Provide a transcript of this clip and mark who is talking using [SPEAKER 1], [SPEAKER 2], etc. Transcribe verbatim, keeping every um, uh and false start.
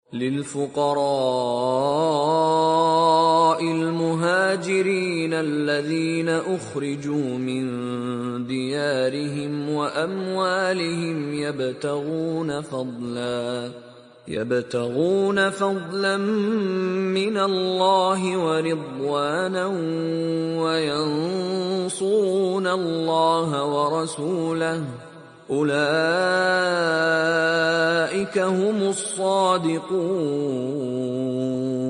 [SPEAKER 1] للفقراء المهاجرين الذين أخرجوا من ديارهم وأموالهم يبتغون فضلا يبتغون فضلا من الله ورضوانا وينصرون الله ورسوله أولئك هم الصادقون.